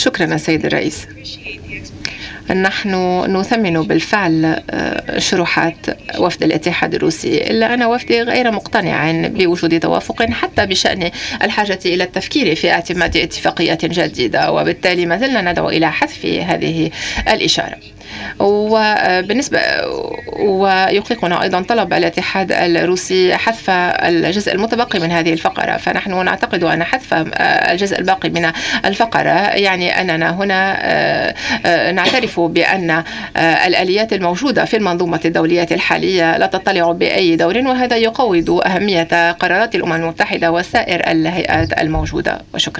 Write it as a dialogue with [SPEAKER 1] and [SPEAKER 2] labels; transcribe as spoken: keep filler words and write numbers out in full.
[SPEAKER 1] شكرا سيد الرئيس. نحن نثمن بالفعل شروحات وفد الاتحاد الروسي، إلا أن وفدي غير مقتنع بوجود توافق حتى بشأن الحاجة إلى التفكير في اعتماد اتفاقية جديدة، وبالتالي ما زلنا ندعو إلى حذف هذه الإشارة. وبالنسبة ويقلقنا أيضا طلب الاتحاد الروسي حذف الجزء المتبقي من هذه الفقرة، فنحن نعتقد أن حذف الجزء الباقي من الفقرة يعني أننا هنا نعترف بأن الآليات الموجودة في المنظومة الدولية الحالية لا تطلع بأي دور، وهذا يقوض أهمية قرارات الأمم المتحدة وسائر الهيئات الموجودة. وشكرا.